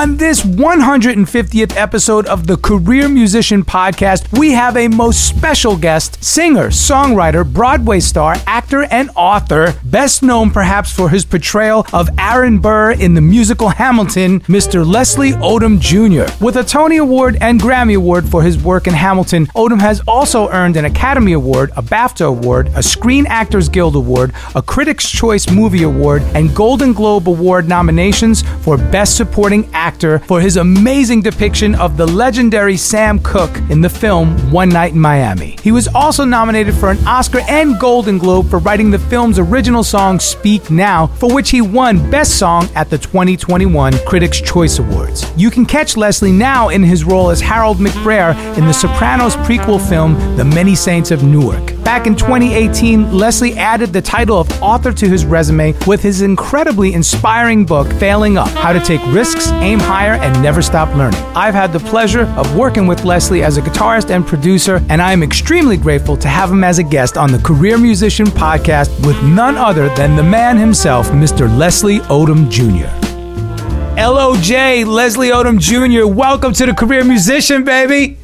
On this 150th episode of the Career Musician Podcast, we have a most special guest, singer, songwriter, Broadway star, actor, and author, best known perhaps for his portrayal of Aaron Burr in the musical Hamilton, Mr. Leslie Odom Jr. With a Tony Award and Grammy Award for his work in Hamilton, Odom has also earned an Academy Award, a BAFTA Award, a Screen Actors Guild Award, a Critics' Choice Movie Award, and Golden Globe Award nominations for Best Supporting Actor for his amazing depiction of the legendary Sam Cooke in the film One Night in Miami. He was also nominated for an Oscar and Golden Globe for writing the film's original song Speak Now, for which he won Best Song at the 2021 Critics' Choice Awards. You can catch Leslie now in his role as Harold McBrayer in the Sopranos prequel film The Many Saints of Newark. Back in 2018, Leslie added the title of author to his resume with his incredibly inspiring book, Failing Up: How to Take Risks, Aim Higher, and Never Stop Learning. I've had the pleasure of working with Leslie as a guitarist and producer, and I am extremely grateful to have him as a guest on the Career Musician Podcast with none other than the man himself, Mr. Leslie Odom Jr. LOJ, Leslie Odom Jr., welcome to the Career Musician, baby.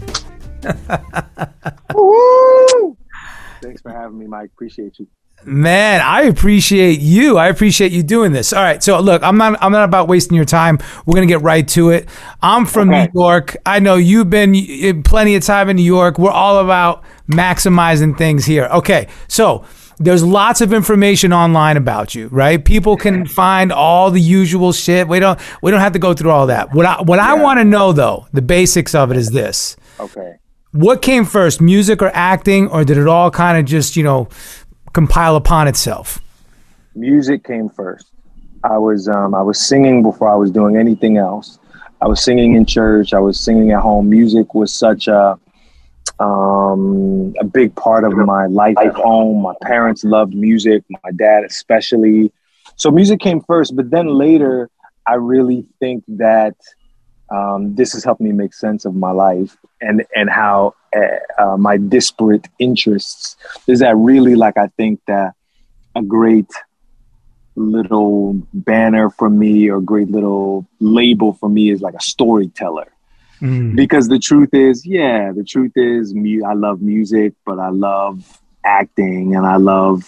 Woo! Thanks for having me, Mike. Appreciate you. Man, I appreciate you. I appreciate you doing this. All right. So look, I'm not about wasting your time. We're going to get right to it. I'm from New York. I know you've been plenty of time in New York. We're all about maximizing things here. Okay. So there's lots of information online about you, right? People can find all the usual shit. We don't have to go through all that. What I want to know though, the basics of it is this. Okay. What came first, music or acting, or did it all kind of just, compile upon itself? Music came first. I was singing before I was doing anything else. I was singing in church. I was singing at home. Music was such a big part of my life at home. My parents loved music, my dad especially. So music came first, but then later, I really think that this has helped me make sense of my life and how my disparate interests is that really, like, I think that a great little banner for me or great little label for me is like a storyteller. Because the truth is, I love music, but I love acting, and I love,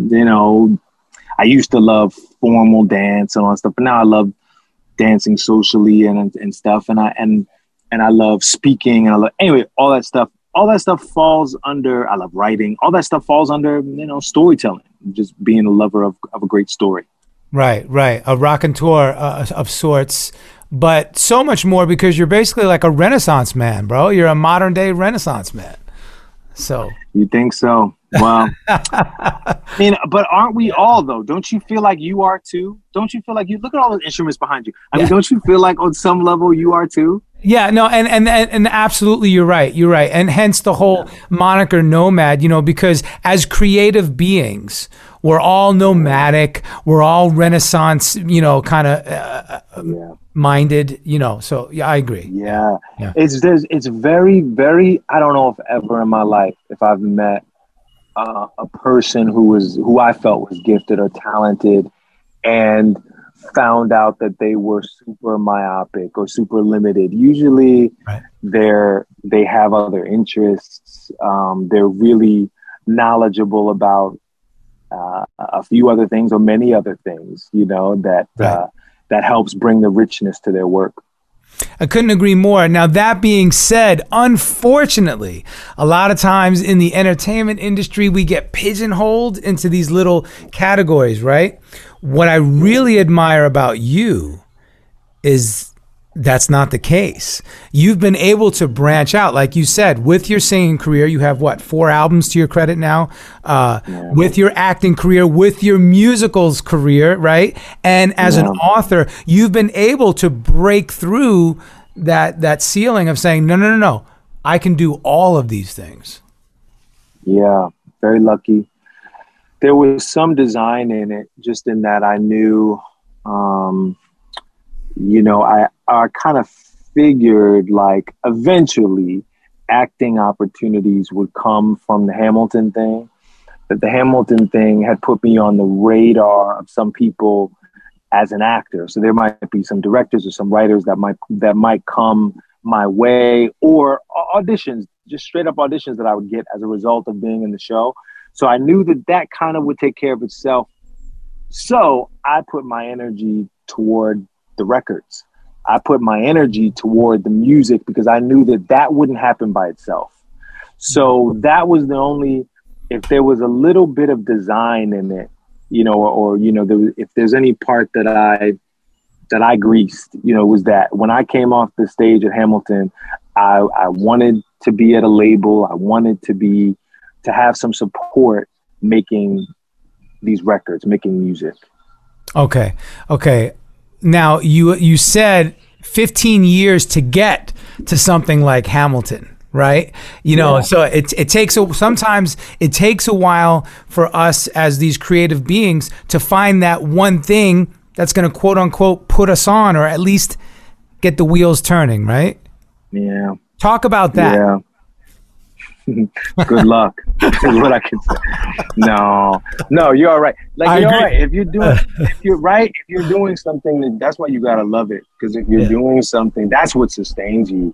I used to love formal dance and all that stuff, but now I love dancing socially and stuff, and I love speaking, and all that stuff falls under, I love writing, all that stuff falls under, storytelling, just being a lover of a great story. Right. A raconteur of sorts, but so much more because you're basically like a Renaissance man, bro. You're a modern day Renaissance man. So you think so? Well, but aren't we all though? Don't you feel like you are too? Don't you feel like you look at all the instruments behind you? I mean, don't you feel like on some level you are too? Yeah, no, and absolutely, you're right. And hence the whole moniker nomad, because as creative beings, we're all nomadic. We're all Renaissance, kind of minded, So yeah, I agree. Yeah. It's very, very. I don't know if ever in my life if I've met a person who I felt was gifted or talented, and found out that they were super myopic or super limited. Usually they have other interests. They're really knowledgeable about a few other things or many other things, that helps bring the richness to their work. I couldn't agree more. Now, that being said, unfortunately, a lot of times in the entertainment industry, we get pigeonholed into these little categories, right? What I really admire about you is that's not the case. You've been able to branch out, like you said, with your singing career. You have 4 albums to your credit now, with your acting career, with your musicals career, right? And as an author, you've been able to break through that ceiling of saying, no, I can do all of these things. Yeah, very lucky. There was some design in it, just in that I knew, I kind of figured like eventually acting opportunities would come from the Hamilton thing, that the Hamilton thing had put me on the radar of some people as an actor. So there might be some directors or some writers that might come my way, or auditions, just straight up auditions that I would get as a result of being in the show. So I knew that kind of would take care of itself. So I put my energy toward the records. I put my energy toward the music because I knew that wouldn't happen by itself. So that was the only, if there was a little bit of design in it, if there's any part that I greased, was that when I came off the stage at Hamilton, I wanted to be at a label. I wanted to have some support making these records, making music. Okay. Now you said 15 years to get to something like Hamilton, right? So sometimes it takes a while for us as these creative beings to find that one thing that's going to quote unquote put us on, or at least get the wheels turning, right? Yeah. Talk about that. Yeah. Good luck is what I can say. No, you're all right. Like, you're all right. If you're doing something, that's why you gotta love it. Because if you're doing something, that's what sustains you.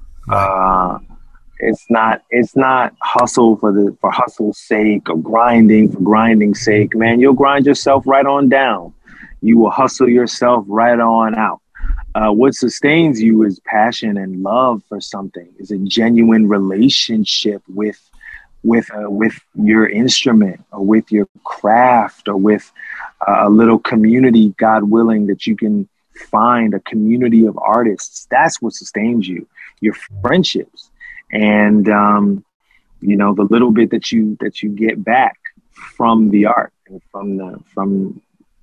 It's not hustle for hustle's sake, or grinding for grinding's sake. Man, you'll grind yourself right on down. You will hustle yourself right on out. What sustains you is passion and love for something, is a genuine relationship with your instrument, or with your craft, or with a little community, God willing, that you can find a community of artists. That's what sustains you, your friendships. And, the little bit that you get back from the art and from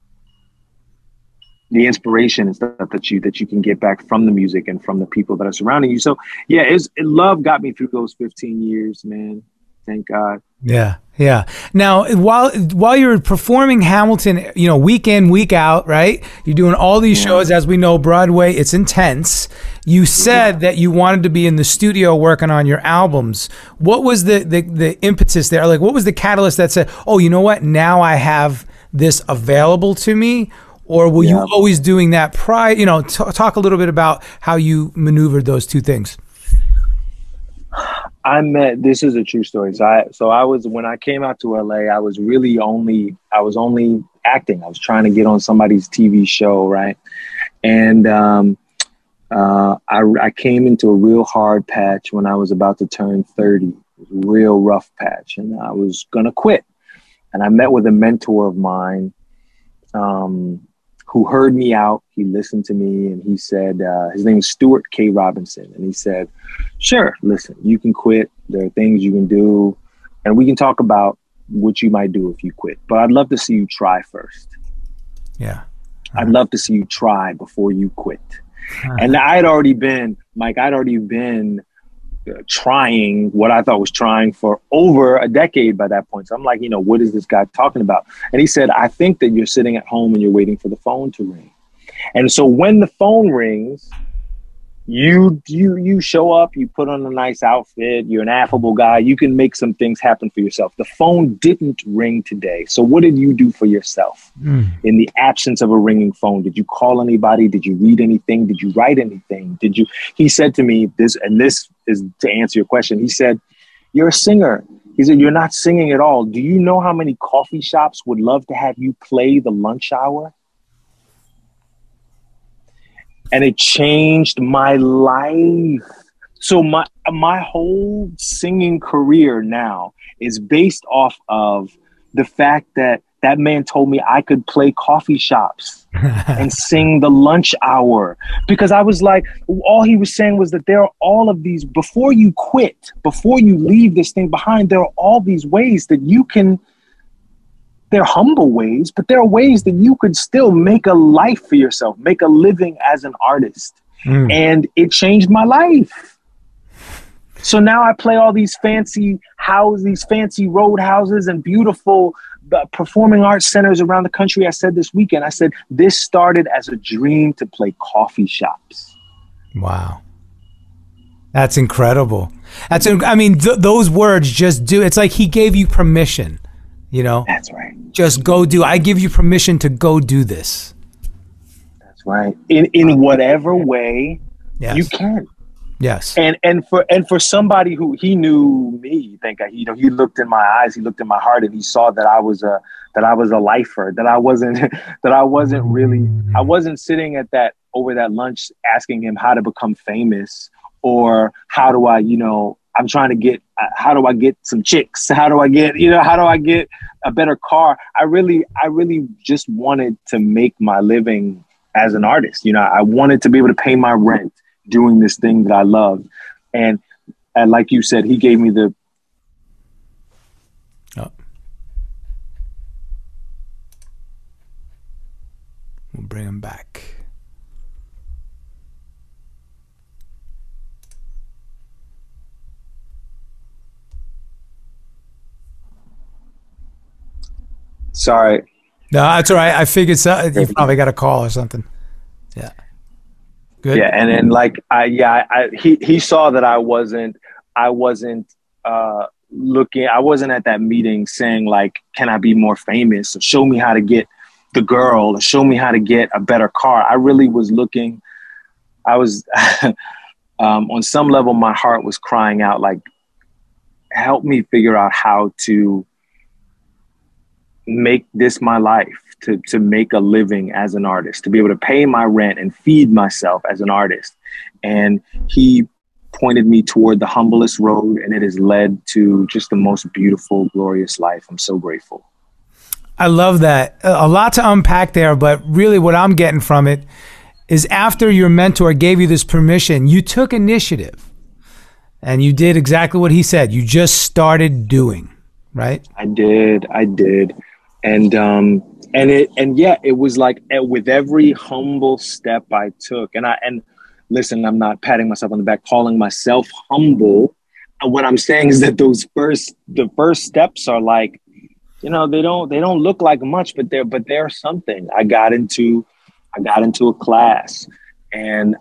the inspiration and stuff that you can get back from the music and from the people that are surrounding you. So yeah, love got me through those 15 years, man. Thank God. Yeah. Now, while you're performing Hamilton, week in, week out, right? You're doing all these shows. As we know, Broadway, it's intense. You said that you wanted to be in the studio working on your albums. What was the impetus there? Like, what was the catalyst that said, oh, you know what? Now I have this available to me? Or were you always doing that prior? Talk a little bit about how you maneuvered those two things. This is a true story. So I was, when I came out to LA, I was only acting. I was trying to get on somebody's TV show, right? And I came into a real hard patch when I was about to turn 30. It was a real rough patch, and I was gonna quit. And I met with a mentor of mine, who heard me out. He listened to me, and he said, his name is Stuart K. Robinson. And he said, sure, listen, you can quit. There are things you can do, and we can talk about what you might do if you quit. But I'd love to see you try first. Yeah. I'd love to see you try before you quit. And I'd already been trying what I thought was trying for over a decade by that point. So I'm like, what is this guy talking about? And he said, I think that you're sitting at home and you're waiting for the phone to ring. And so when the phone rings, you show up, you put on a nice outfit, you're an affable guy, you can make some things happen for yourself. The phone didn't ring today. So what did you do for yourself in the absence of a ringing phone? Did you call anybody? Did you read anything? Did you write anything? He said to me this, and this is to answer your question. He said, you're a singer. He said, you're not singing at all. Do you know how many coffee shops would love to have you play the lunch hour? And it changed my life. So my whole singing career now is based off of the fact that man told me I could play coffee shops and sing the lunch hour. Because I was like, all he was saying was that there are all of these, before you quit, before you leave this thing behind, there are all these ways that you can, they're humble ways, but there are ways that you could still make a life for yourself, make a living as an artist. And it changed my life. So now I play all these fancy houses, these fancy roadhouses and beautiful performing arts centers around the country. I said this weekend, I said, this started as a dream to play coffee shops. Wow. That's incredible. Those words just do, it's like he gave you permission. That's right. Just go do. I give you permission to go do this. right? In whatever way you can. Yes. And for somebody who, he knew me, thank God, he looked in my eyes, he looked in my heart, and he saw that I was a lifer, that I wasn't I wasn't sitting at that over that lunch asking him how to become famous, or how do I, I'm trying to get, how do I get some chicks? How do I get a better car? I really just wanted to make my living as an artist. I wanted to be able to pay my rent doing this thing that I love. And like you said, he gave me the, we'll bring him back. sorry. No, that's all right. I figured you probably got a call or something. Yeah. Good. Yeah. And then he saw that I wasn't looking, I wasn't at that meeting saying like, can I be more famous, or show me how to get the girl, or show me how to get a better car. I really was looking, I was, on some level, my heart was crying out, like, help me figure out how to make this my life, to make a living as an artist, to be able to pay my rent and feed myself as an artist. And he pointed me toward the humblest road, and it has led to just the most beautiful, glorious life. I'm so grateful. I love that. A lot to unpack there, but really what I'm getting from it is, after your mentor gave you this permission, you took initiative and you did exactly what he said. You just started doing, right? I did. And it was like, with every humble step I took, and listen, I'm not patting myself on the back, calling myself humble. What I'm saying is that the first steps are like, they don't look like much, but they're something. I got into a class, and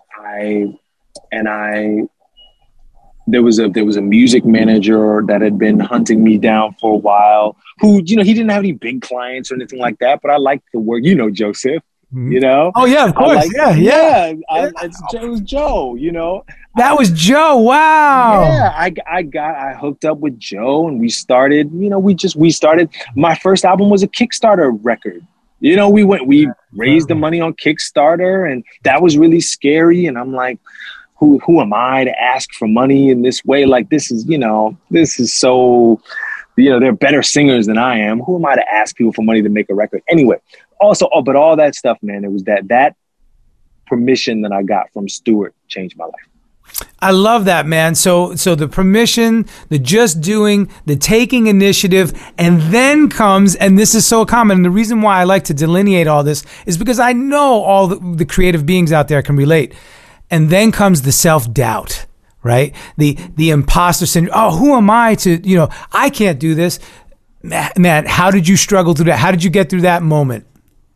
there was a music manager that had been hunting me down for a while, who, he didn't have any big clients or anything like that, but I liked the work, Joseph, Oh yeah, of course. It was Joe, That was Joe. Wow. Yeah, I hooked up with Joe, and we started, we started, my first album was a Kickstarter record. We raised the money on Kickstarter, and that was really scary. And I'm like, who am I to ask for money in this way? Like, this is so, they're better singers than I am. Who am I to ask people for money to make a record? Anyway, but all that stuff, man, it was that permission that I got from Stuart changed my life. I love that, man. So the permission, the just doing, the taking initiative, and then comes, and this is so common, and the reason why I like to delineate all this is because I know all the creative beings out there can relate. And then comes the self-doubt, right? The imposter syndrome. Oh, who am I to, I can't do this. Man, how did you struggle through that? How did you get through that moment?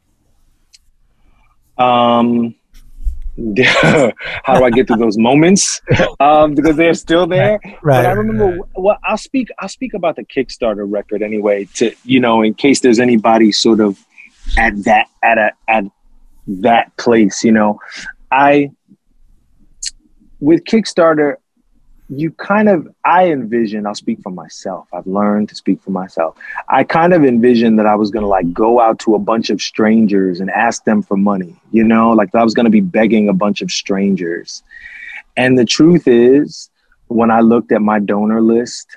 How do I get through those moments? Because they're still there. Right. But I remember, I'll speak about the Kickstarter record anyway, to, in case there's anybody sort of at that place, with Kickstarter, I envision, I'll speak for myself. I've learned to speak for myself. I kind of envisioned that I was going to like go out to a bunch of strangers and ask them for money, like I was going to be begging a bunch of strangers. And the truth is, when I looked at my donor list,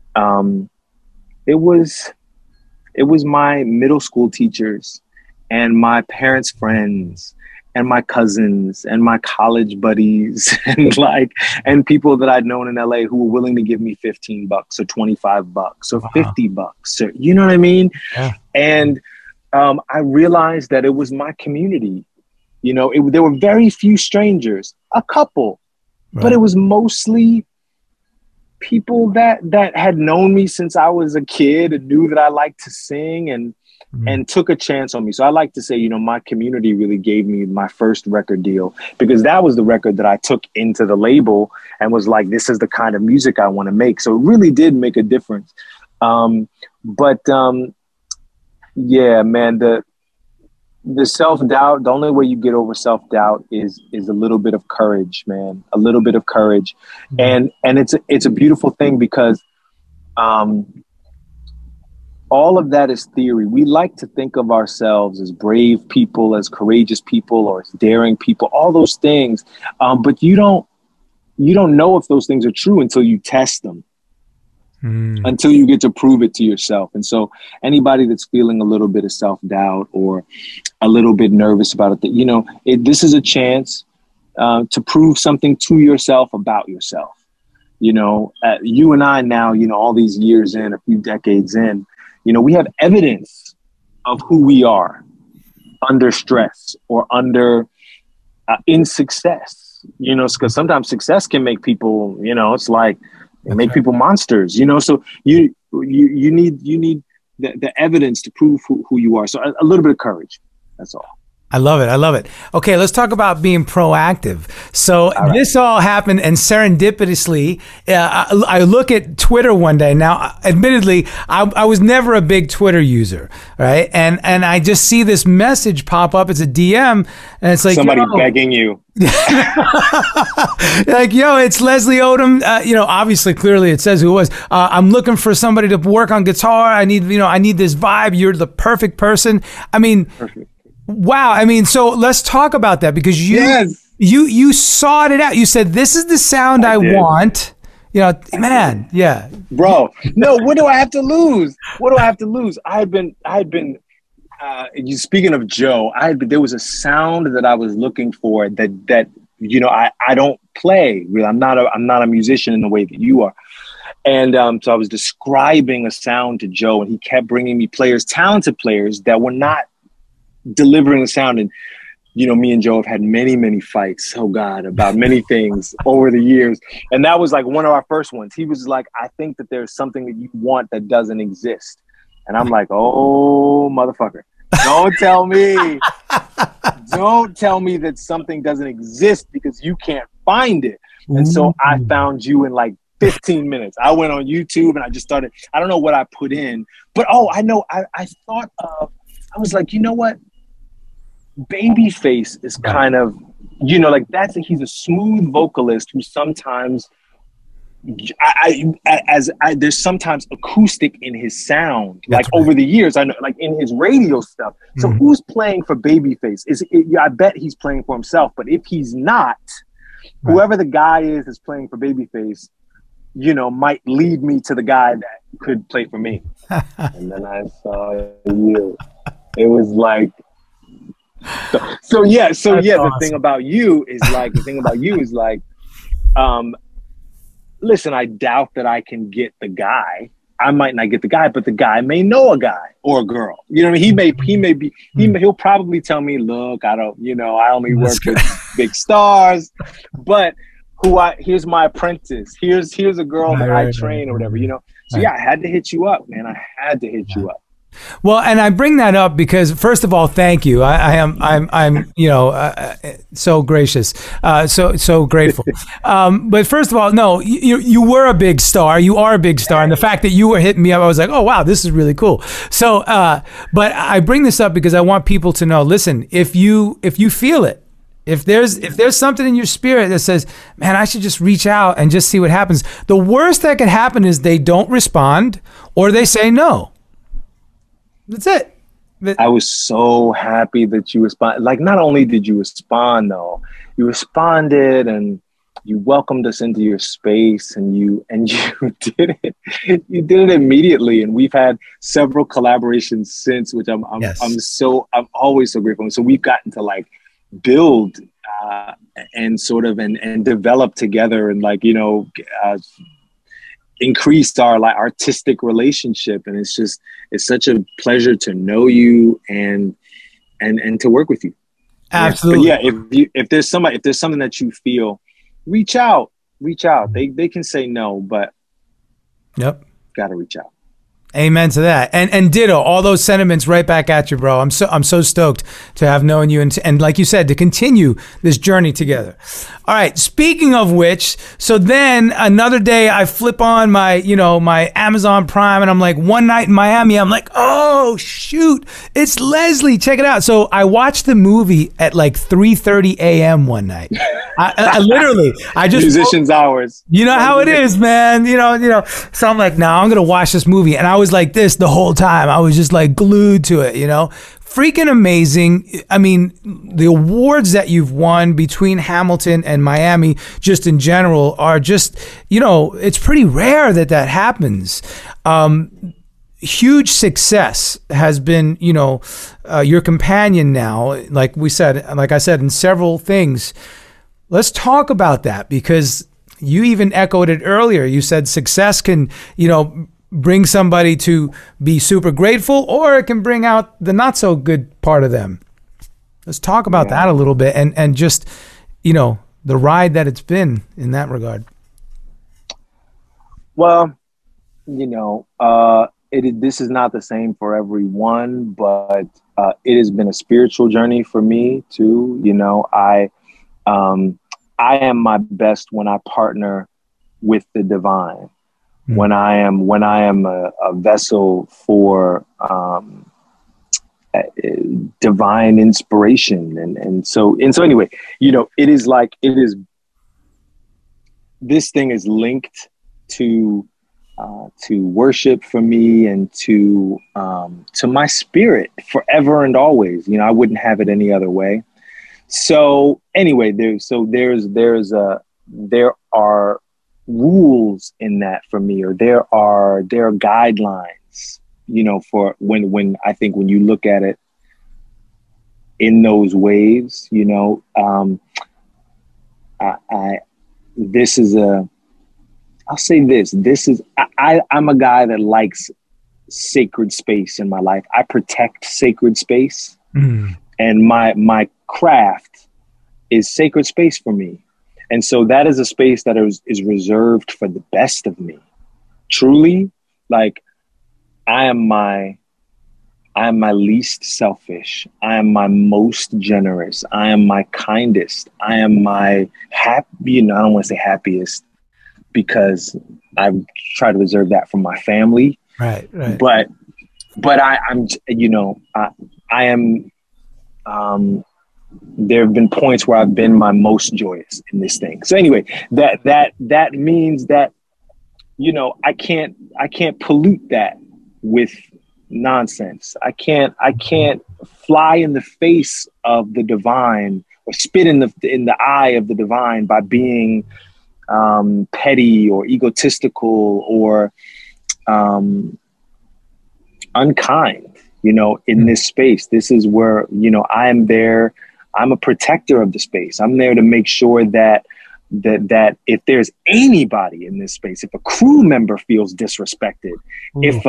it was my middle school teachers and my parents' friends and my cousins and my college buddies and people that I'd known in LA who were willing to give me $15 or $25 or $50 or, you know what I mean? Yeah. And I realized that it was my community. There were very few strangers, a couple, right, but it was mostly people that had known me since I was a kid and knew that I liked to sing and took a chance on me. So I like to say, my community really gave me my first record deal, because that was the record that I took into the label and was like, this is the kind of music I want to make. So it really did make a difference. Yeah, man, The self-doubt, the only way you get over self-doubt is a little bit of courage, man. A little bit of courage. And it's a beautiful thing because all of that is theory. We like to think of ourselves as brave people, as courageous people, or as daring people, all those things. But you don't know if those things are true until you test them, until you get to prove it to yourself. And so anybody that's feeling a little bit of self-doubt or a little bit nervous about it, this is a chance to prove something to yourself about yourself. You and I now, all these years in, a few decades in, we have evidence of who we are under stress or in success, because sometimes success can make people, it's like make people monsters, so you need the evidence to prove who you are. So a little bit of courage. That's all. I love it. I love it. Okay, let's talk about being proactive. So this all happened, and serendipitously, I look at Twitter one day. Now, admittedly, I was never a big Twitter user, right? And I just see this message pop up. It's a DM, and it's like somebody begging you. Like, it's Leslie Odom. Obviously, clearly, it says who it was. I'm looking for somebody to work on guitar. I need this vibe. You're the perfect person. I mean. Perfect. Wow. I mean, so let's talk about that because you sought it out. You said, this is the sound I want. Man. Yeah. Bro, no, what do I have to lose? I had been, speaking of Joe, there was a sound that I was looking for that I don't play really. I'm not a musician in the way that you are. And so I was describing a sound to Joe, and he kept bringing me talented players that were not delivering the sound. And me and Joe have had many fights, about many things over the years, and that was like one of our first ones. He was like, I think that there's something that you want that doesn't exist. And I'm like, oh motherfucker, don't tell me that something doesn't exist because you can't find it. And so I found you in like 15 minutes. I went on YouTube and I just started, I don't know what I put in, but I know I thought of, I was like, you know what? Babyface is kind of, he's a smooth vocalist who sometimes, there's sometimes acoustic in his sound, over the years, I know, like in his radio stuff. So who's playing for Babyface? I bet he's playing for himself, but if he's not, whoever the guy is playing for Babyface, might lead me to the guy that could play for me. And then I saw you. It was like, so yeah. Awesome. The thing about you is like, listen, I doubt that I can get the guy. I might not get the guy, but the guy may know a guy or a girl. He'll probably tell me, look, I don't, I only work with big stars, but here's my apprentice. Here's a girl that I train or whatever, So yeah, I had to hit you up, man. I had to hit you up. Well, and I bring that up because, first of all, thank you. I'm so gracious, so grateful. But first of all, no, you were a big star. You are a big star, and the fact that you were hitting me up, I was like, oh wow, this is really cool. So, but I bring this up because I want people to know. Listen, if you feel it, if there's something in your spirit that says, man, I should just reach out and just see what happens. The worst that can happen is they don't respond or they say no. That's it. I was so happy that you responded. Like, not only did you respond, though, you responded and you welcomed us into your space, and you did it. You did it immediately, and we've had several collaborations since, which I'm always so grateful. So we've gotten to like build and sort of and develop together, and increased our artistic relationship. And it's such a pleasure to know you and to work with you. Absolutely. But yeah, if there's something that you feel, reach out. They can say no, but gotta reach out. Amen to that. And ditto, all those sentiments right back at you, bro. I'm so stoked to have known you and like you said, to continue this journey together. All right. Speaking of which, so then another day I flip on my Amazon Prime and I'm like, One Night in Miami. I'm like, oh shoot, it's Leslie. Check it out. So I watched the movie at like 3:30 a.m. one night. I literally, I just musicians hours. You know how it is, man. You know. So I'm like, I'm gonna watch this movie, and I was like this the whole time. I was just like glued to it. Freaking amazing. I mean, the awards that you've won between Hamilton and Miami, just in general, are just, it's pretty rare that happens. Huge success has been, your companion now. Like I said, in several things. Let's talk about that, because you even echoed it earlier. You said success can, bring somebody to be super grateful, or it can bring out the not so good part of them. Let's talk about that a little bit and just, the ride that it's been in that regard. Well, this is not the same for everyone, but it has been a spiritual journey for me too. I am my best when I partner with the divine, when I am a vessel for divine inspiration. And so anyway, this thing is linked to worship for me and to my spirit forever and always. I wouldn't have it any other way. So anyway, there are rules in that for me, or there are guidelines, for when I think when you look at it in those ways, I'll say this. I'm a guy that likes sacred space in my life. I protect sacred space. And my craft is sacred space for me. And so that is a space that is reserved for the best of me. Truly, like I am my least selfish. I am my most generous. I am my kindest. I am my I don't want to say happiest, because I try to reserve that for my family. Right. But I am, there have been points where I've been my most joyous in this thing. So anyway, that means that, I can't pollute that with nonsense. I can't fly in the face of the divine or spit in the eye of the divine by being petty or egotistical or unkind. In this space, this is where, I am there. I'm a protector of the space. I'm there to make sure that if there's anybody in this space, if a crew member feels disrespected, if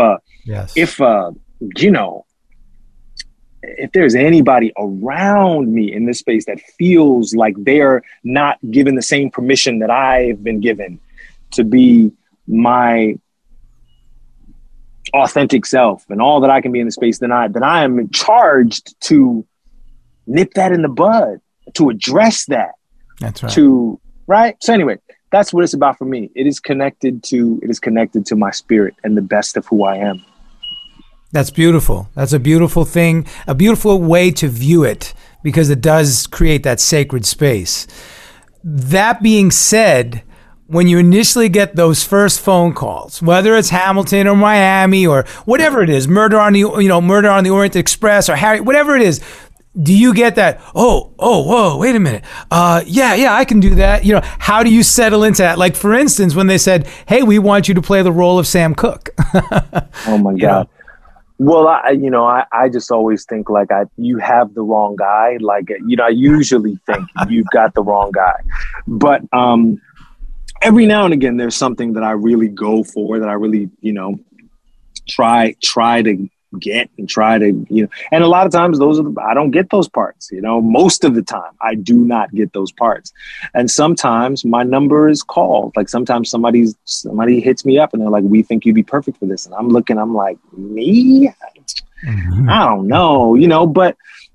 there's anybody around me in this space that feels like they're not given the same permission that I've been given to be my authentic self and all that I can be in the space, then I am charged to nip that in the bud, to address that. That's right. Right. So anyway, that's what it's about for me. It is connected to my spirit and the best of who I am. That's beautiful. That's a beautiful thing, a beautiful way to view it, because it does create that sacred space. That being said, when you initially get those first phone calls, whether it's Hamilton or Miami or whatever it is, Murder on the Orient Express or Harry, whatever it is, do you get that? Whoa, wait a minute. Yeah, I can do that. How do you settle into that? Like, for instance, when they said, "Hey, we want you to play the role of Sam Cooke." Oh my God. Well, I just always think like you have the wrong guy. Like, I usually think you've got the wrong guy, but every now and again, there's something that I really go for, that I really, try to get and try to, and a lot of times I don't get those parts, most of the time I do not get those parts. And sometimes my number is called. Like sometimes somebody hits me up and they're like, we think you'd be perfect for this. And I'm like, me? I don't know, but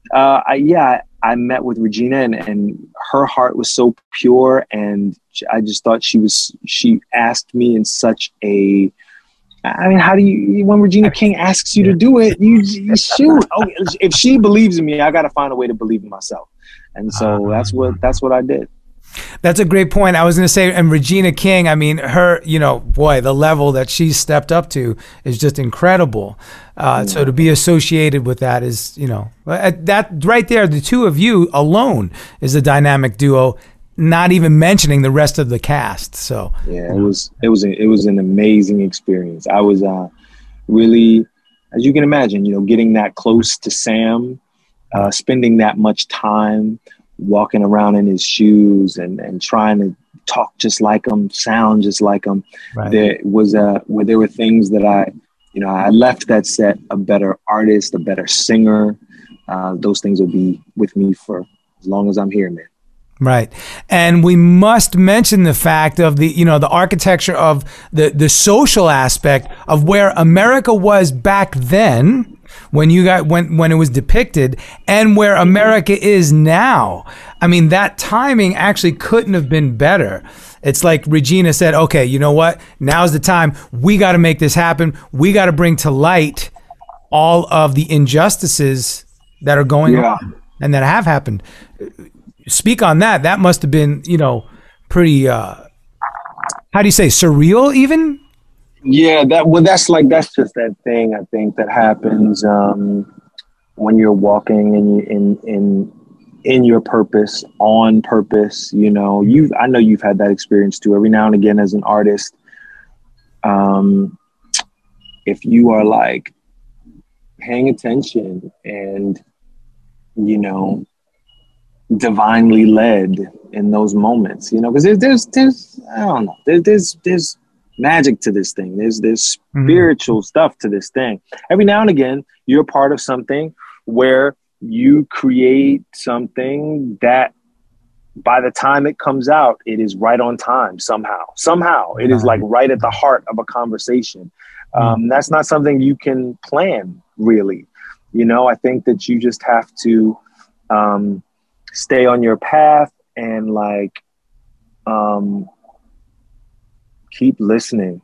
I met with Regina and her heart was so pure. And I just thought she asked me in such a, how do you, when Regina King asks you to do it, you shoot. Oh, if she believes in me, I got to find a way to believe in myself. And so that's what I did. That's a great point. I was going to say, and Regina King, I mean, her, boy, the level that she's stepped up to is just incredible. So to be associated with that is, that right there, the two of you alone is a dynamic duo, not even mentioning the rest of the cast. So yeah, it was an amazing experience. I was really, as you can imagine, getting that close to Sam, spending that much time walking around in his shoes and trying to talk just like him, sound just like him. Right. There were things that I left that set a better artist, a better singer. Those things will be with me for as long as I'm here, man. Right. And we must mention the fact of the architecture of the social aspect of where America was back then when when it was depicted and where America is now. I mean, that timing actually couldn't have been better. It's like Regina said, okay, you know what? Now's the time. We got to make this happen. We got to bring to light all of the injustices that are going on and that have happened. Speak on that. That must have been, pretty, how do you say, surreal even? Yeah, that's just that thing, I think, that happens when you're walking in your purpose, on purpose. I know you've had that experience too. Every now and again as an artist, if you are like paying attention and, divinely led in those moments, because there's I don't know, there's magic to this thing. There's spiritual stuff to this thing. Every now and again, you're part of something where you create something that by the time it comes out, it is right on time somehow. It is like right at the heart of a conversation. That's not something you can plan, really. I think that you just have to stay on your path and keep listening.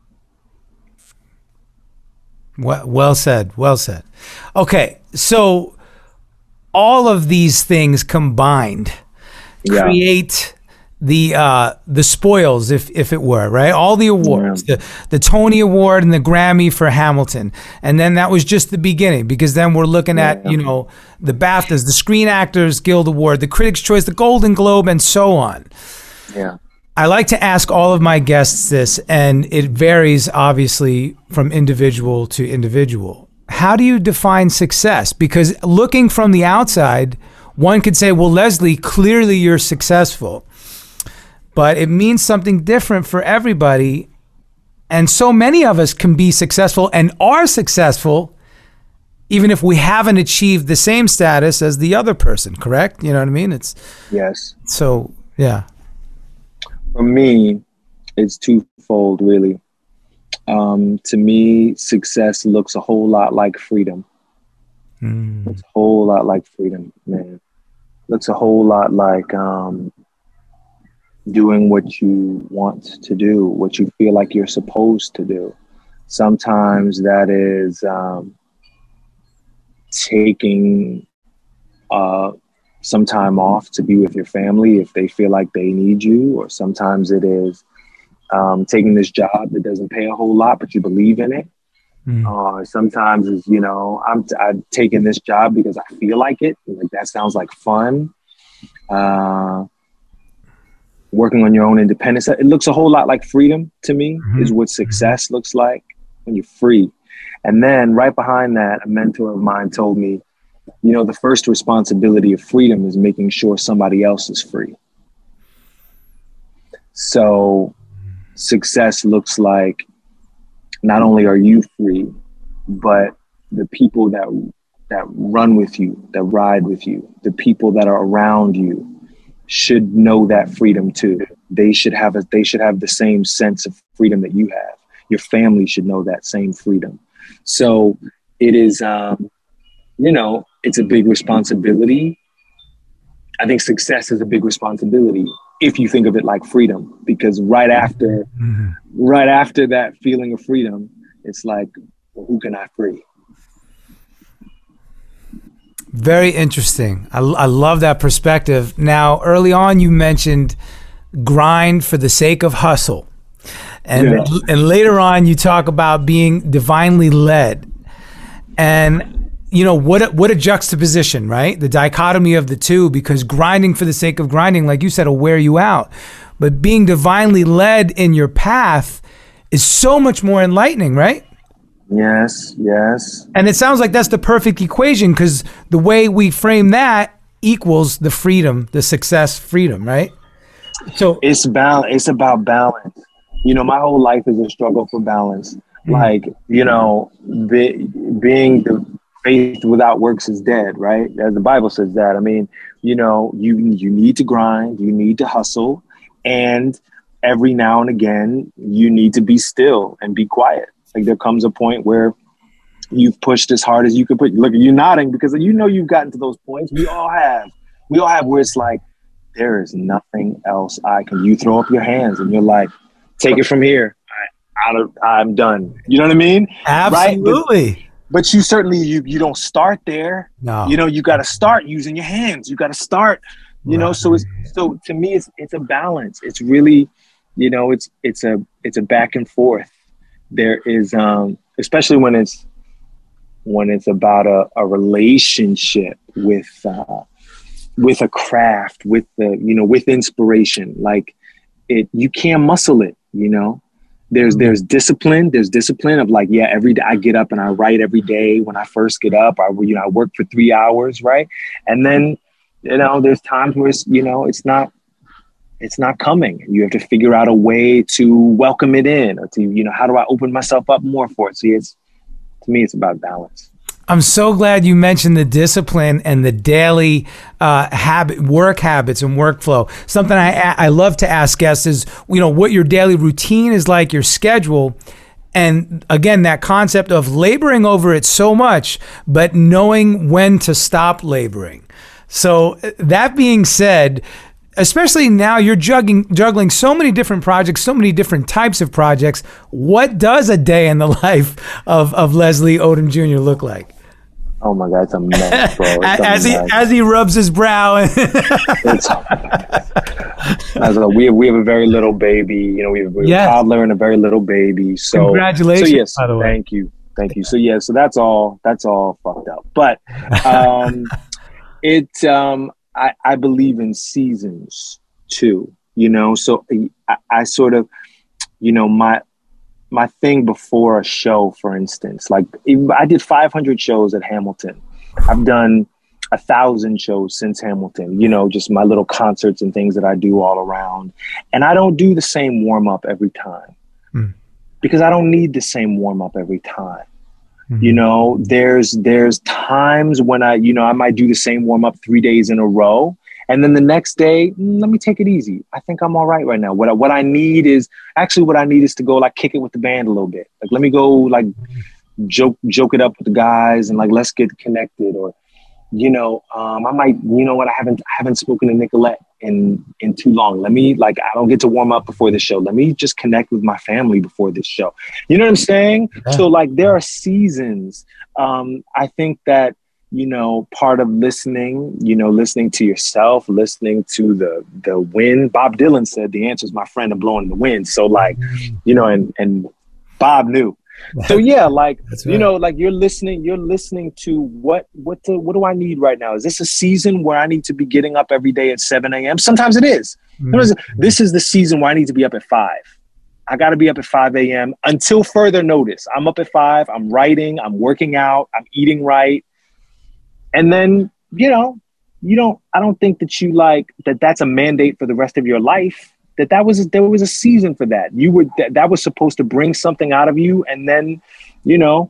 Well said. Okay, so all of these things combined create the spoils, if it were, right? All the awards, the Tony Award and the Grammy for Hamilton. And then that was just the beginning, because then we're looking at, the BAFTAs, the Screen Actors Guild Award, the Critics' Choice, the Golden Globe, and so on. Yeah. I like to ask all of my guests this, and it varies obviously from individual to individual. How do you define success? Because looking from the outside, one could say, well, Leslie, clearly you're successful, but it means something different for everybody. And so many of us can be successful and are successful, even if we haven't achieved the same status as the other person, correct? You know what I mean? Yes. So, yeah. For me, it's twofold, really. To me, success looks a whole lot like freedom. It's a whole lot like freedom, man. Looks a whole lot like doing what you want to do, what you feel like you're supposed to do. Sometimes that is taking some time off to be with your family if they feel like they need you, or sometimes it is taking this job that doesn't pay a whole lot, but you believe in it. Sometimes it's, I'm taking this job because I feel like it. Like, that sounds like fun. Working on your own independence. It looks a whole lot like freedom to me, is what success looks like when you're free. And then right behind that, a mentor of mine told me, the first responsibility of freedom is making sure somebody else is free. So success looks like not only are you free, but the people that run with you, that ride with you, the people that are around you should know that freedom too. They should have the same sense of freedom that you have. Your family should know that same freedom. So it is, it's a big responsibility. I think success is a big responsibility if you think of it like freedom, because right after that feeling of freedom, it's like, well, who can I free? Very interesting. I love that perspective. Now, early on, you mentioned grind for the sake of hustle. And later on, you talk about being divinely led. And, what a juxtaposition, right? The dichotomy of the two, because grinding for the sake of grinding, like you said, will wear you out. But being divinely led in your path is so much more enlightening, right? Yes. And it sounds like that's the perfect equation, because the way we frame that equals the freedom, the success, freedom, right? So it's about balance. My whole life is a struggle for balance. Like, being the faith without works is dead, right? As the Bible says that. I mean, you need to grind, you need to hustle, and every now and again, you need to be still and be quiet. Like, there comes a point where you've pushed as hard as you could push. Look, you're nodding because you've gotten to those points. We all have where it's like, there is nothing else you throw up your hands and you're like, take it from here. I'm done. You know what I mean? Absolutely. Right? But you certainly, you don't start there. No. You got to start using your hands. You got to start, right. So to me, it's a balance. It's really, it's a back and forth. There is, especially when it's about a relationship with a craft, with with inspiration. Like, you can't muscle it. There's discipline. There's discipline of like, every day I get up and I write every day. When I first get up, I work for 3 hours, right? And then there's times where it's not coming. You have to figure out a way to welcome it in, or to, how do I open myself up more for it? So to me, it's about balance. I'm so glad you mentioned the discipline and the daily work habits and workflow. Something I love to ask guests is, what your daily routine is like, your schedule. And again, that concept of laboring over it so much, but knowing when to stop laboring. So that being said, especially now you're juggling so many different projects, so many different types of projects. What does a day in the life of Leslie Odom Jr. look like? Oh my God, it's a mess, bro. As he rubs his brow. We have a very little baby. We have a toddler and a very little baby. So congratulations. So yes, by the way. Thank you. So so that's all fucked up. But I believe in seasons too, so I sort of, my thing before a show, for instance, like I did 500 shows at Hamilton. I've done 1,000 shows since Hamilton, just my little concerts and things that I do all around. And I don't do the same warm up every time because I don't need the same warm up every time. There's times when I might do the same warm up 3 days in a row. And then the next day, let me take it easy. I think I'm all right now. What I need is to go like kick it with the band a little bit. Like, let me go like joke it up with the guys and like, let's get connected. Or, I might, I haven't spoken to Nicolette in too long. I don't get to warm up before the show. Let me just connect with my family before this show. You know what I'm saying? Yeah. So like, there are seasons. I think that, part of listening to yourself, listening to the wind. Bob Dylan said the answer is my friend and blowing the wind. So like, and Bob knew. So yeah, like, right. Like you're listening to what do I need right now? Is this a season where I need to be getting up every day at 7 a.m.? Sometimes it is. This is the season where I need to be up at 5. I got to be up at 5 a.m. until further notice. I'm up at 5. I'm writing. I'm working out. I'm eating right. And then, I don't think that you like that's a mandate for the rest of your life. There was a season for that. That was supposed to bring something out of you. And then,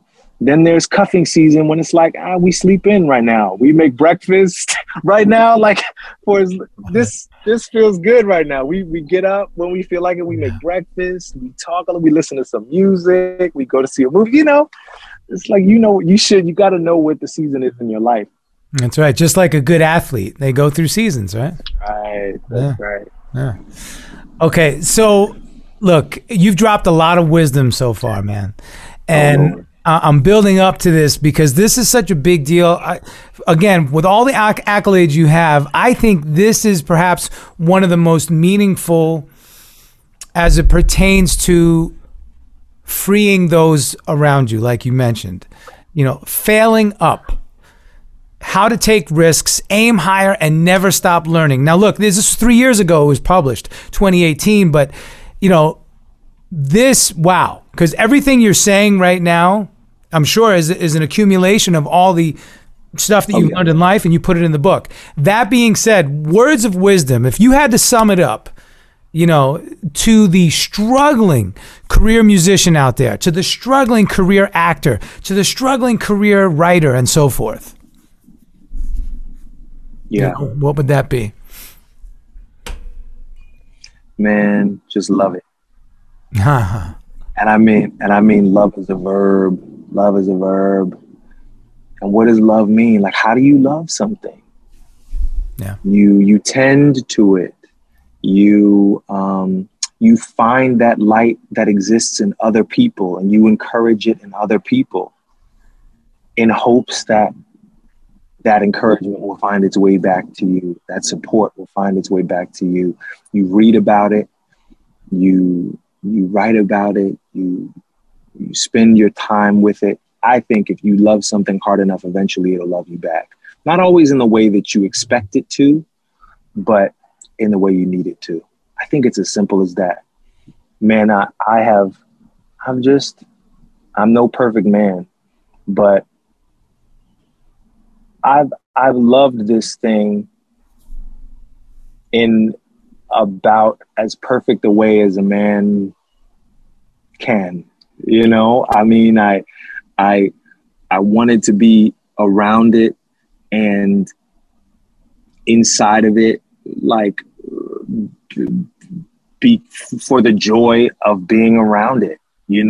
Then there's cuffing season when it's like, we sleep in right now. We make breakfast right now. Like this feels good right now. We get up when we feel like it. We make breakfast. We talk. We listen to some music. We go to see a movie. It's like, you got to know what the season is in your life. That's right. Just like a good athlete, they go through seasons, right? Right. That's right. Yeah. Okay. So look, you've dropped a lot of wisdom so far, man. And I'm building up to this because this is such a big deal. Again, with all the accolades you have, I think this is perhaps one of the most meaningful as it pertains to freeing those around you, like you mentioned. Failing up, how to take risks, aim higher, and never stop learning. Now, look, this is 3 years ago it was published, 2018, but, wow, because everything you're saying right now, I'm sure is an accumulation of all the stuff that you've learned in life, and you put it in the book. That being said, words of wisdom, if you had to sum it up, to the struggling career musician out there, to the struggling career actor, to the struggling career writer, and so forth. Yeah. What would that be? Man, just love it. And I mean, love is a verb. Love is a verb. And what does love mean? Like, how do you love something? Yeah. You tend to it. You find that light that exists in other people, and you encourage it in other people in hopes that encouragement will find its way back to you. That support will find its way back to you. You read about it. You write about it. You spend your time with it. I think if you love something hard enough, eventually it'll love you back. Not always in the way that you expect it to, but in the way you need it to. I think it's as simple as that. Man, I'm no perfect man, but I've loved this thing in about as perfect a way as a man can. I mean, I wanted to be around it and inside of it, like, be for the joy of being around it.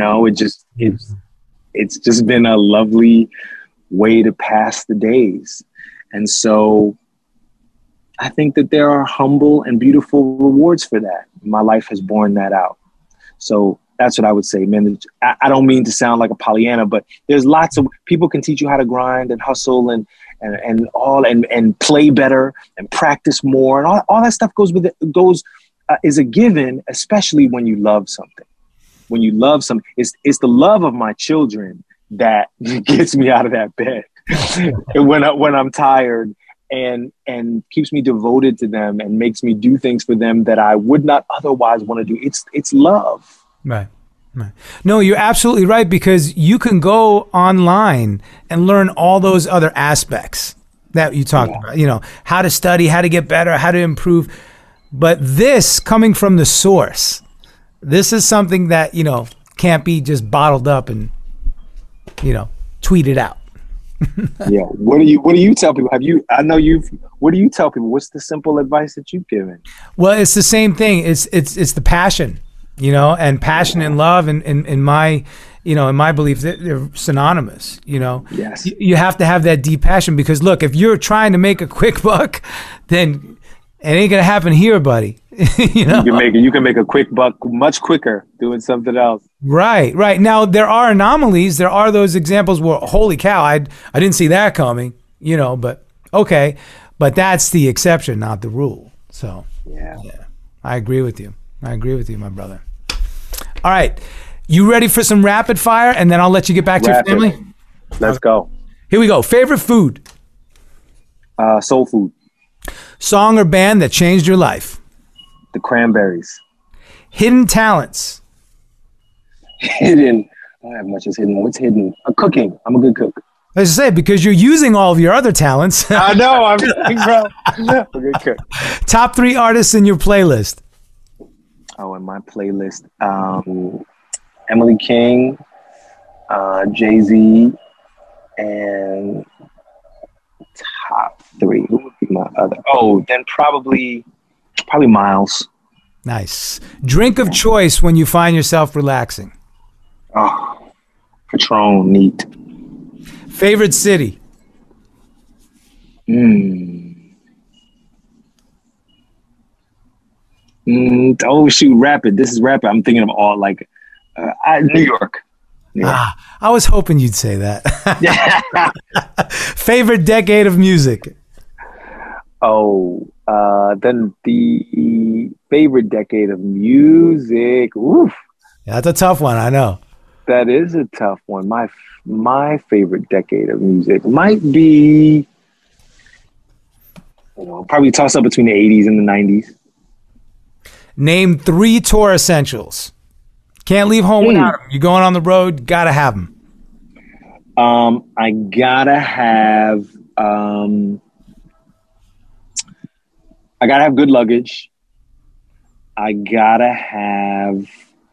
It's just been a lovely way to pass the days. And so I think that there are humble and beautiful rewards for that. My life has borne that out. So that's what I would say, man. I don't mean to sound like a Pollyanna, but there's lots of people can teach you how to grind and hustle and play better and practice more. And all that stuff goes with it, is a given, especially when you love something. When you love something, it's the love of my children that gets me out of that bed when I'm tired and keeps me devoted to them and makes me do things for them that I would not otherwise want to do. It's love. Right. No, you're absolutely right, because you can go online and learn all those other aspects that you talked about, how to study, how to get better, how to improve. But this coming from the source, this is something that, can't be just bottled up and, tweeted out. Yeah. What do you tell people? What do you tell people? What's the simple advice that you've given? Well, it's the same thing. It's the passion, and passion and love in my, in my belief, they're synonymous, Yes. You have to have that deep passion, because look, if you're trying to make a quick buck, then it ain't going to happen here, buddy. You can make a quick buck much quicker doing something else. Right. Now, there are anomalies. There are those examples where, holy cow, I didn't see that coming, but okay. But that's the exception, not the rule. So, yeah, I agree with you. My brother. All right. You ready for some rapid fire? And then I'll let you get back to your family. Let's go. Here we go. Favorite food? Soul food. Song or band that changed your life? The Cranberries. Hidden talents? Hidden. I don't have much as hidden. What's hidden? Cooking. I'm a good cook. As I say, because you're using all of your other talents. I know. I'm a good cook. Top 3 artists in your playlist? Oh, in my playlist, Emily King, Jay-Z, And top three. Who would be my other? Oh, then probably Miles. Nice. Drink of choice when you find yourself relaxing. Oh, Patron, neat. Favorite city. Oh shoot, rapid. This is rapid. I'm thinking of all like New York. Yeah. I was hoping you'd say that. Favorite decade of music. Then the favorite decade of music. Oof. Yeah, that's a tough one, I know. That is a tough one. My favorite decade of music might be, probably toss up between the 80s and the 90s. Name 3 tour essentials. Can't leave home without them. You're going on the road, gotta have them. I gotta have good luggage. I gotta have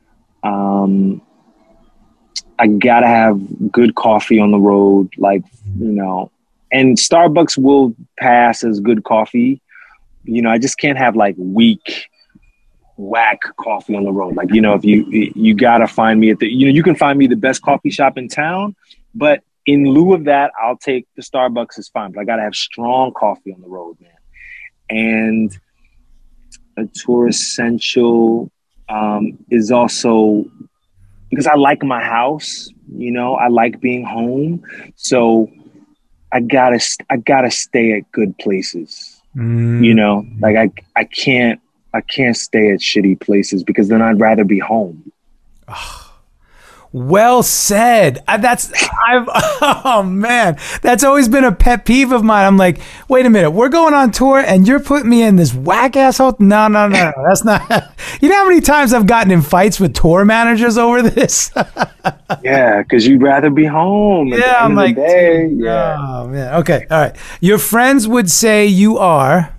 good coffee on the road, and Starbucks will pass as good coffee. I just can't have like weak, whack coffee on the road. Like, if you gotta find me at you can find me the best coffee shop in town, but in lieu of that, I'll take the Starbucks is fine, but I gotta have strong coffee on the road, man. And a tour essential is also because I like my house, I like being home. So I gotta stay at good places, like I can't stay at shitty places because then I'd rather be home. Well said. Oh man, that's always been a pet peeve of mine. I'm like, wait a minute, we're going on tour and you're putting me in this whack asshole. No, that's not. You know how many times I've gotten in fights with tour managers over this? Yeah, because you'd rather be home. Yeah, I'm like, yeah. Oh man. Okay, all right. Your friends would say you are.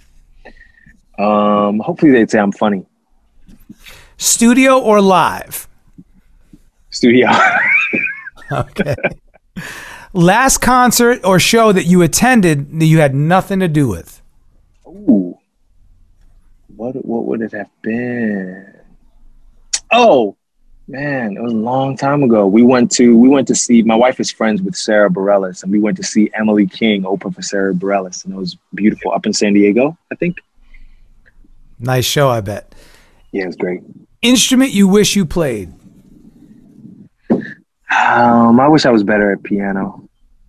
Hopefully they'd say I'm funny. Studio or live? Studio. Okay. Last concert or show that you attended that you had nothing to do with? Ooh. What would it have been? Oh, man, it was a long time ago. We went to see, my wife is friends with Sarah Bareilles, and we went to see Emily King open for Sarah Bareilles, and it was beautiful up in San Diego, I think. Nice show, I bet. Yeah, it was great. Instrument you wish you played? I wish I was better at piano.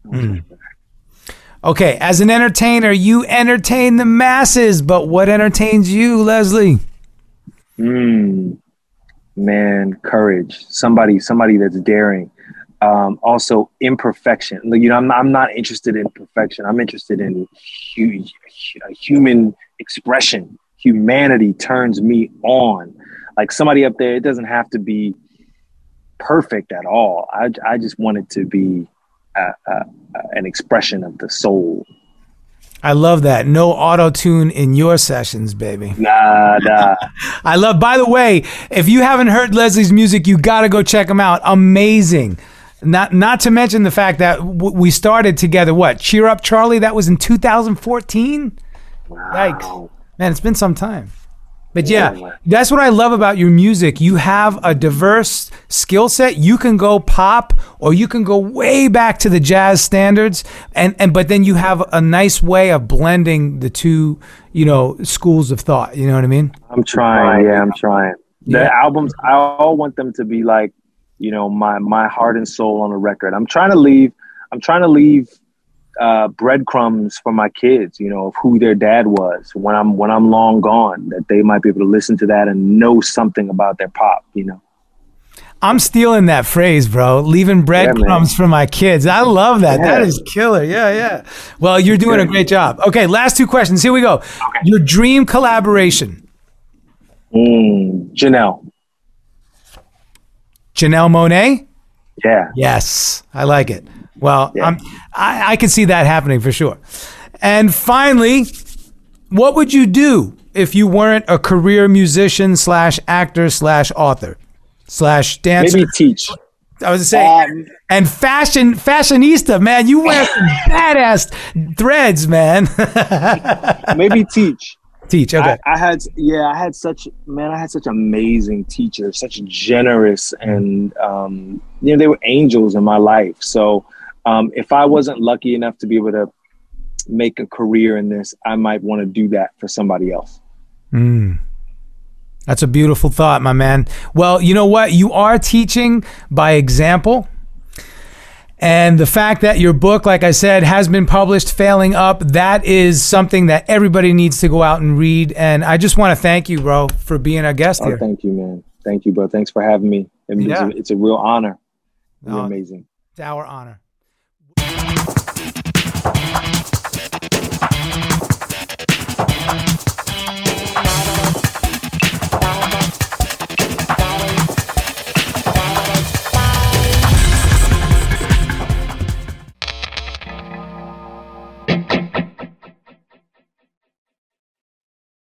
Okay, as an entertainer, you entertain the masses, but what entertains you, Leslie? Man, courage. Somebody that's daring. Also, imperfection. I'm not interested in perfection. I'm interested in human expression. Humanity turns me on. Like somebody up there, it doesn't have to be perfect at all. I just want it to be an expression of the soul. I love that. No auto-tune in your sessions, baby. Nah. I love, by the way, if you haven't heard Leslie's music, you got to go check him out. Amazing. Not to mention the fact that we started together, Cheer Up Charlie? That was in 2014? Wow. Yikes. Man, it's been some time. But yeah, that's what I love about your music. You have a diverse skill set. You can go pop or you can go way back to the jazz standards, but then you have a nice way of blending the two, schools of thought. You know what I mean? I'm trying. Yeah, I'm trying. The albums, I all want them to be like, my heart and soul on a record. I'm trying to leave breadcrumbs for my kids, of who their dad was when I'm long gone, that they might be able to listen to that and know something about their pop, I'm stealing that phrase, bro. Leaving breadcrumbs for my kids. I love that. Yeah. That is killer. Yeah. Well, you're doing a great job. Okay, last 2 questions. Here we go. Okay. Your dream collaboration. Janelle Monáe? Yeah. Yes, I like it. Well, yeah. I can see that happening for sure. And finally, what would you do if you weren't a career musician /actor/author/dancer? Maybe teach. I was saying, and fashionista, man. You wear some badass threads, man. Maybe teach. Teach, okay. I had such amazing teachers, such generous, and they were angels in my life. So if I wasn't lucky enough to be able to make a career in this, I might want to do that for somebody else. That's a beautiful thought, my man. Well, you know what? You are teaching by example. And the fact that your book, like I said, has been published, Failing Up, that is something that everybody needs to go out and read. And I just want to thank you, bro, for being a guest here. Thank you, man. Thank you, bro. Thanks for having me. It's a real honor. You're amazing. It's our honor.